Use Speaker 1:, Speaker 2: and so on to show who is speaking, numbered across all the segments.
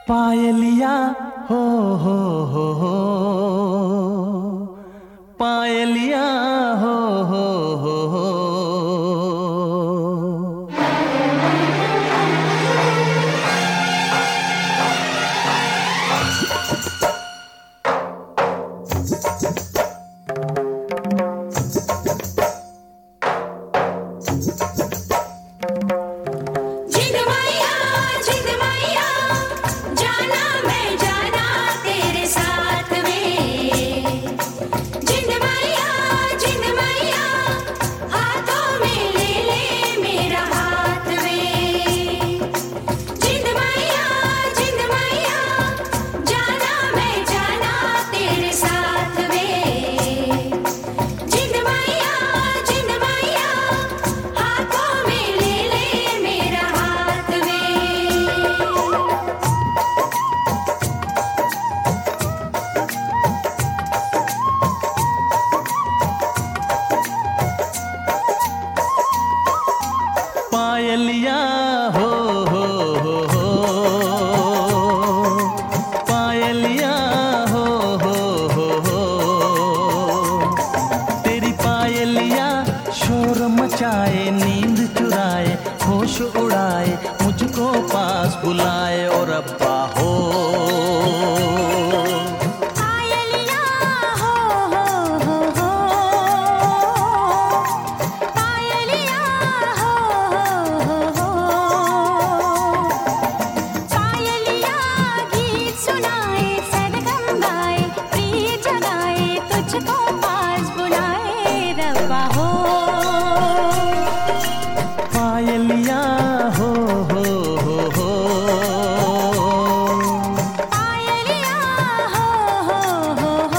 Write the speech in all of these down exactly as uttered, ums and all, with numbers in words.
Speaker 1: पायलिया हो हो हो हो पायलिया हो हो हो हो। पायलिया हो हो हो हो पायलिया हो हो हो हो। तेरी पायलिया शोर मचाए, नींद चुराए, होश उड़ाए, मुझको पास बुलाए और अब्बा हो। पायलिया हो हो हो हो
Speaker 2: पायलिया हो हो हो हो।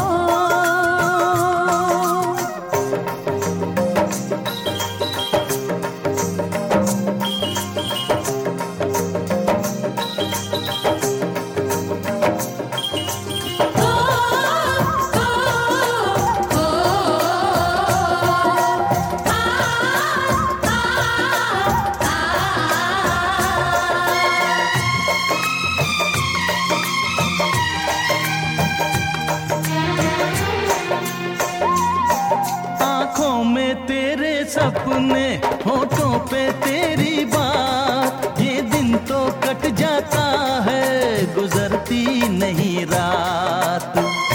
Speaker 1: आँखों में तेरे सपने, होठों पे तेरी बात, ये दिन तो कट जाता है, गुजरती नहीं रात।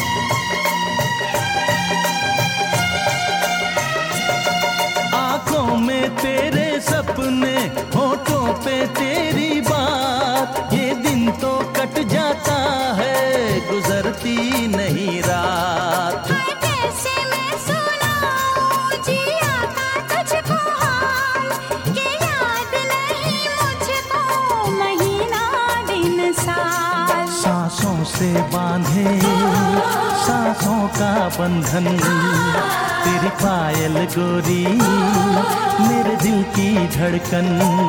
Speaker 1: आँखों में तेरे सपने, होठों पे तेरी बात, ये दिन तो कट जाता है, गुजरती नहीं रात।
Speaker 2: कैसे मैं सुनाऊं जिया का तुझको हाल, कि याद नहीं मुझको महीना दिन साल।
Speaker 1: सांसों से बांधे सांसों का बंधन, तेरी पायल गोरी मेरे दिल की धड़कन।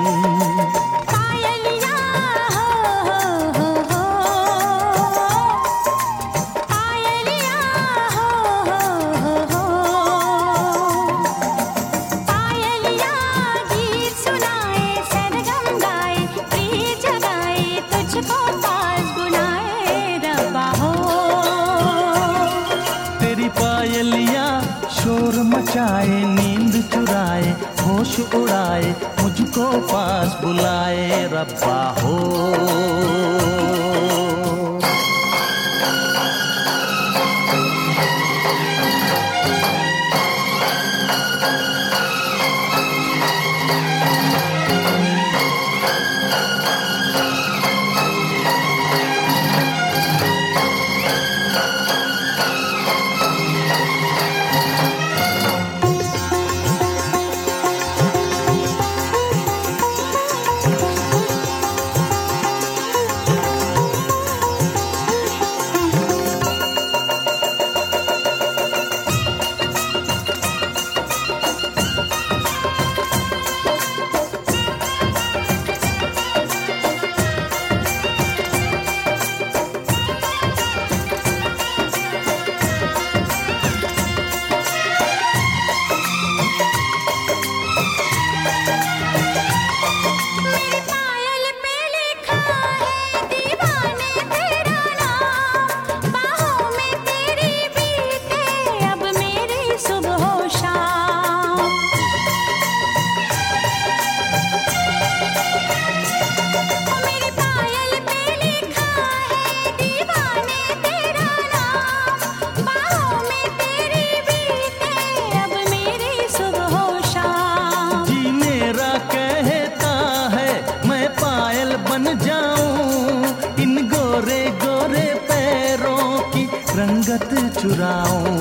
Speaker 2: पायलिया हो हो हो हो पायलिया हो हो हो हो। पायलिया गीत सुनाए, सरगम गाए, प्रीत जगाए, तुझको पास बुलाए रब्बा हो।
Speaker 1: तेरी पायलिया शोर मचाए, नींद चुराए, होश उड़ाए, मुझको पास बुलाए रब्बा हो। चुराऊं।